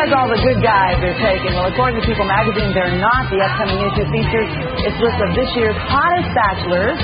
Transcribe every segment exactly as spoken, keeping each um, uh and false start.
says all the good guys are taken? Well, according to People magazine, they're not. The upcoming issue features its list of this year's hottest bachelors.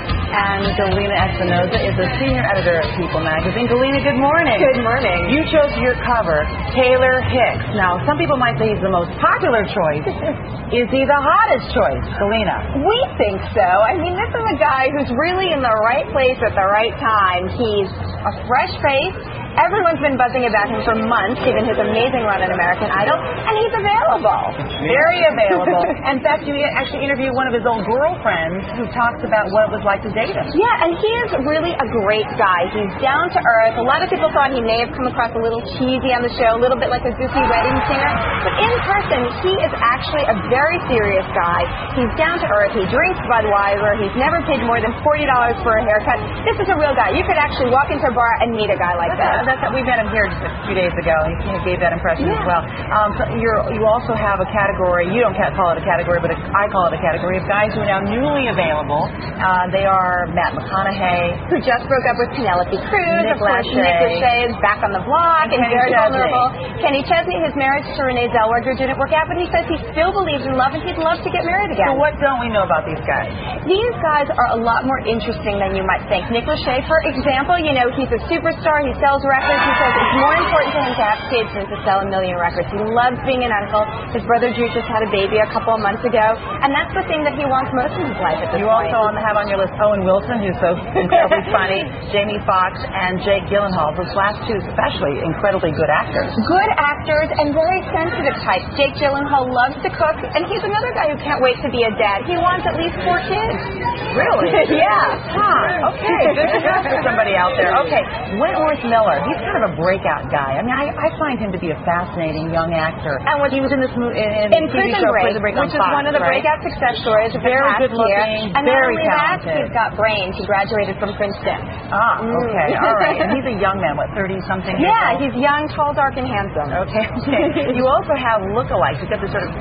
And Galina Espinosa is a senior editor at People magazine. Galina, good morning. Good morning. You chose for your cover Taylor Hicks. Now, some people might say he's the most popular choice. Is he the hottest choice, Galina? We think so. I mean, this is a guy who's really in the right place at the right time. He's a fresh face. Everyone's been buzzing about him for months, given his amazing run on American Idol, and he's available. Very available. In fact, you actually interviewed one of his old girlfriends who talks about what it was like to date him. Yeah, and he is really a great guy. He's down to earth. A lot of people thought he may have come across a little cheesy on the show, a little bit like a goofy wedding singer, but in person, he is actually a very serious guy. He's down to earth. He drinks Budweiser. He's never paid more than forty dollars for a haircut. This is a real guy. You could actually walk into a bar and meet a guy like that. That's, we met him here just a few days ago. He gave that impression yeah. as well. Um, so you're, you also have a category, you don't call it a category, but a, I call it a category of guys who are now newly available. Uh, they are Matt McConaughey, who just broke up with Penelope Cruz. Nick of course, Lachey. Nick Lachey is back on the block and, and very Chesney. vulnerable. Kenny Chesney, his marriage to Renee Zellweger didn't work out, but he says he still believes in love and he'd love to get married again. So what don't we know about these guys? These guys are a lot more interesting than you might think. Nick Lachey, for example, you know, he's a superstar. He sells records. He says it's more important to him to have kids than to sell a million records. He loves being an uncle. His brother Drew just had a baby a couple of months ago, and that's the thing that he wants most in his life at this you point. You also have on your list Owen Wilson, who's so incredibly funny, Jamie Foxx, and Jake Gyllenhaal, those last two especially incredibly good actors. Good actors and very sensitive types. Jake Gyllenhaal loves to cook, and he's another guy who can't wait to be a dad. He wants at least four kids. Really? Yeah. Huh. Okay. Good enough for somebody out there. Okay. Wentworth Miller. He's kind of a breakout guy. I mean, I, I find him to be a fascinating young actor. And what he was in this movie, in, in, in Prison show, Break, Prison Break which on is Fox, one of the right? breakout success stories of the very past good looking, year. And very not only talented. that, he's got brains. He graduated from Princeton. Ah, okay, all right. And he's a young man, what, thirty something? Yeah, he's young, tall, dark, and handsome. Okay, okay. You also have lookalikes. You've got this sort of,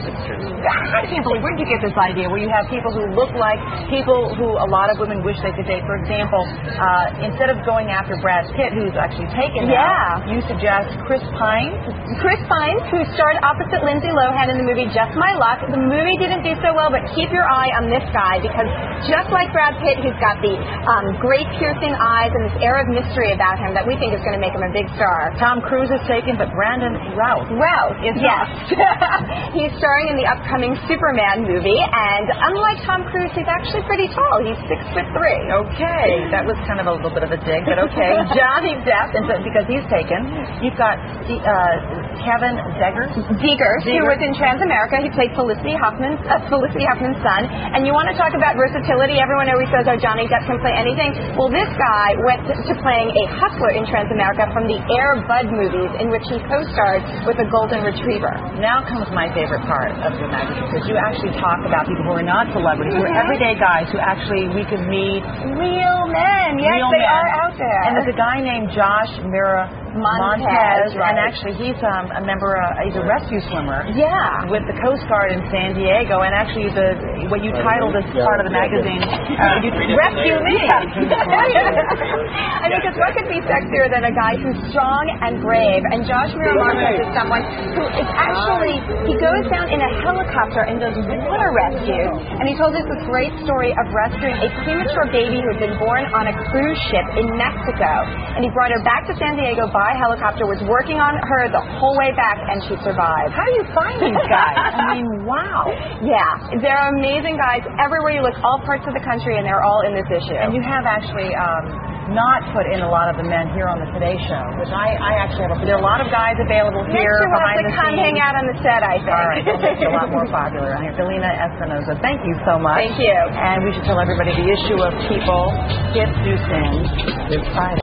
I can't believe, where did you get this idea where you have people who look like people who a lot of women wish they could date? For example, uh, instead of going after Brad Pitt, who's actually taken yeah. now, you suggest Chris Pine? Chris Pine, who starred opposite Lindsay Lohan in the movie Just My Luck. The movie didn't do so well, but keep your eye on this guy because just like Brad Pitt, he's got the um, great piercing eyes and this air of mystery about him that we think is going to make him a big star. Tom Cruise is taken, but Brandon Routh. Routh is yes. He's starring in the upcoming Superman movie, and unlike Tom Cruise, he's actually pretty tall. He's six foot three. Okay, that was kind of a little bit of a dig, but okay. Johnny Depp, and so, because he's taken. You've got uh, Kevin Zegers. Zegers, who was in Transamerica. He played Felicity Huffman's, uh, Felicity Huffman's son. And you want to talk about versatility? Everyone always says, oh, Johnny Depp can play anything. Well, this guy went to playing a hustler in Transamerica from the Air Bud movies, in which he co-starred with a golden retriever. Now comes my favorite part of your magazine, because you actually talk about people who are not celebrities, who are everyday guys who actually we could meet. Real men. Yes, Real they men. are out there. And there's a guy named Josh Mira Montez, Montez right. and actually he's um, a member, uh, he's a rescue swimmer. Yeah. With the Coast Guard in San Diego, and actually the what you titled as part of the magazine, uh, you rescue me. I mean, because what could be sexier than a guy who's strong and brave? And Josh Mira Montez is someone who is actually, he goes down in a helicopter and does water rescue. And he told us this great story of rescuing a premature baby who had been born on a cruise ship in Mexico. And he brought her back to San Diego by helicopter, was working on her the whole way back, and she survived. How do you find these guys? I mean, wow. Yeah, they're amazing guys everywhere you look, all parts of the country, and they're all in this issue. And you have actually um, not put in a lot of the men here on the Today Show, which I, I actually have. A, there are a lot of guys available here Next behind to the come scenes. hang out on the set, I think. All right, we'll make you a lot more popular on here. Galina Espinosa, thank you so much. Thank you. And we should tell everybody the issue of People, Hits Do Sin, is Friday.